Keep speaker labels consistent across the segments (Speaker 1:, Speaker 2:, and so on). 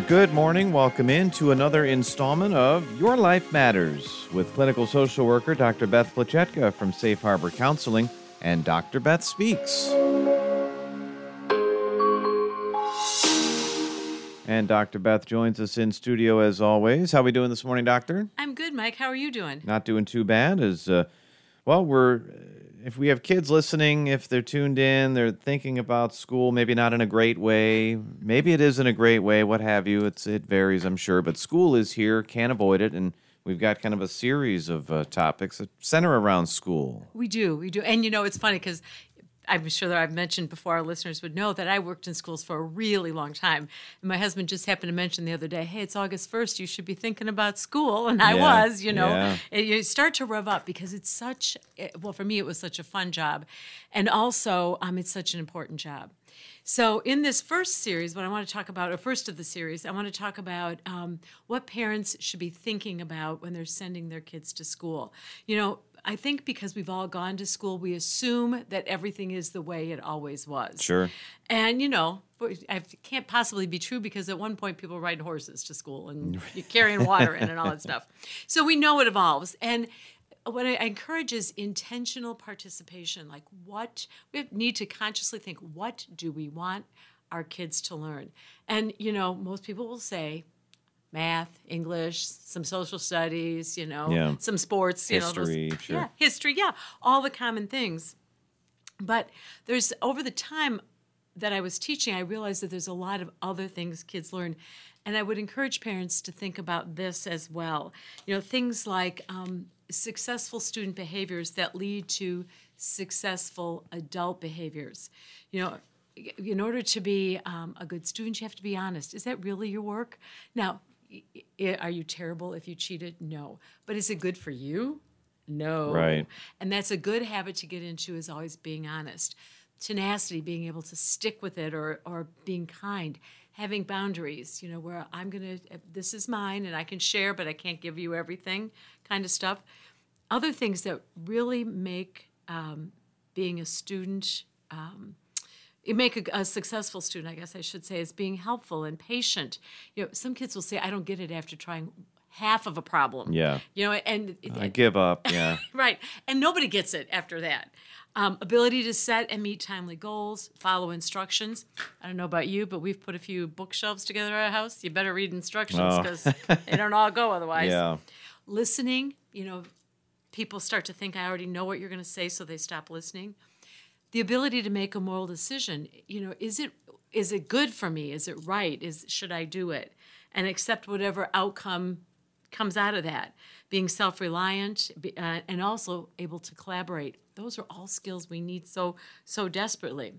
Speaker 1: And good morning. Welcome in to another installment of Your Life Matters with clinical social worker Dr. Beth Plachetka from Safe Harbor Counseling and Dr. Beth Speaks. And Dr. Beth joins us in studio as always. How are we doing this morning, Doctor?
Speaker 2: I'm good, Mike. How are you doing?
Speaker 1: Not doing too bad. If we have kids listening, if they're tuned in, they're thinking about school, maybe not in a great way. Maybe it is in a great way, what have you. It varies, I'm sure. But school is here, can't avoid it. And we've got kind of a series of topics that center around school.
Speaker 2: We do. And, it's funny because I'm sure that I've mentioned before, our listeners would know that I worked in schools for a really long time. And my husband just happened to mention the other day, hey, it's August 1st, you should be thinking about school. And I was. You start to rev up because it's for me, it was such a fun job. And also, it's such an important job. So in this first series, what I want to talk about, or first of the series, I want to talk about what parents should be thinking about when they're sending their kids to school. I think because we've all gone to school, we assume that everything is the way it always was.
Speaker 1: Sure.
Speaker 2: And, it can't possibly be true because at one point people were riding horses to school and you're carrying water in and all that stuff. So we know it evolves. And what I encourage is intentional participation. Like we need to consciously think, what do we want our kids to learn? And, most people will say, math, English, some social studies, some sports,
Speaker 1: history,
Speaker 2: history, all the common things. But there's over the time that I was teaching, I realized that there's a lot of other things kids learn, and I would encourage parents to think about this as well. Things like successful student behaviors that lead to successful adult behaviors. In order to be a good student, you have to be honest. Is that really your work? Now, are you terrible if you cheated? No. But is it good for you? No.
Speaker 1: Right.
Speaker 2: And that's a good habit to get into, is always being honest. Tenacity, being able to stick with it, or being kind. Having boundaries, where this is mine and I can share, but I can't give you everything kind of stuff. Other things that really make being a student make a successful student, I guess I should say, is being helpful and patient. Some kids will say, I don't get it after trying half of a problem.
Speaker 1: Yeah.
Speaker 2: And
Speaker 1: I give up, yeah.
Speaker 2: Right. And nobody gets it after that. Ability to set and meet timely goals, follow instructions. I don't know about you, but we've put a few bookshelves together at our house. You better read instructions because they don't all go otherwise. Yeah. Listening, people start to think, I already know what you're going to say, so they stop listening. The ability to make a moral decision, is it good for me? Is it right? Should I do it? And accept whatever outcome comes out of that. Being self-reliant and also able to collaborate. Those are all skills we need so desperately.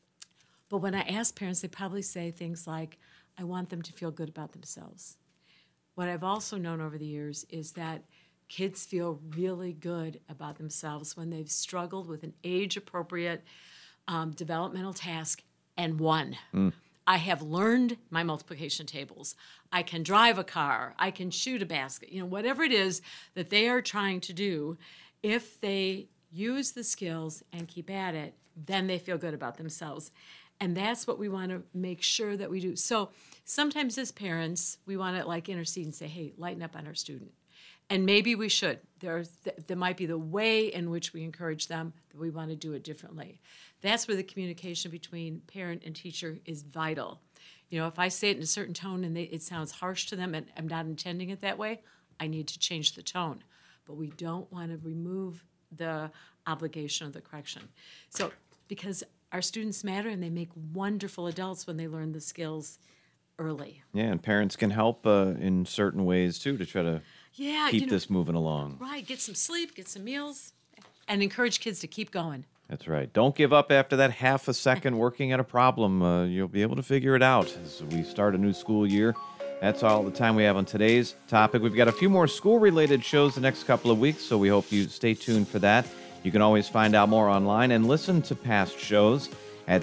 Speaker 2: But when I ask parents, they probably say things like, I want them to feel good about themselves. What I've also known over the years is that kids feel really good about themselves when they've struggled with an age-appropriate developmental task and won. I have learned my multiplication tables. I can drive a car. I can shoot a basket. Whatever it is that they are trying to do, if they use the skills and keep at it, then they feel good about themselves. And that's what we want to make sure that we do. So sometimes as parents, we want to intercede and say, hey, lighten up on our student. And maybe we should. There might be the way in which we encourage them that we want to do it differently. That's where the communication between parent and teacher is vital. If I say it in a certain tone and it sounds harsh to them and I'm not intending it that way, I need to change the tone. But we don't want to remove the obligation of the correction. So because our students matter and they make wonderful adults when they learn the skills early.
Speaker 1: Yeah, and parents can help in certain ways too to try to keep this moving along.
Speaker 2: Right, get some sleep, get some meals, and encourage kids to keep going.
Speaker 1: That's right. Don't give up after that half a second working at a problem. You'll be able to figure it out as we start a new school year. That's all the time we have on today's topic. We've got a few more school-related shows the next couple of weeks, so we hope you stay tuned for that. You can always find out more online and listen to past shows at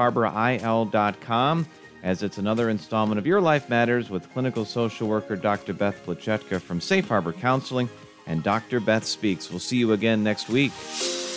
Speaker 1: safeharboril.com, as it's another installment of Your Life Matters with clinical social worker Dr. Beth Plachetka from Safe Harbor Counseling and Dr. Beth Speaks. We'll see you again next week.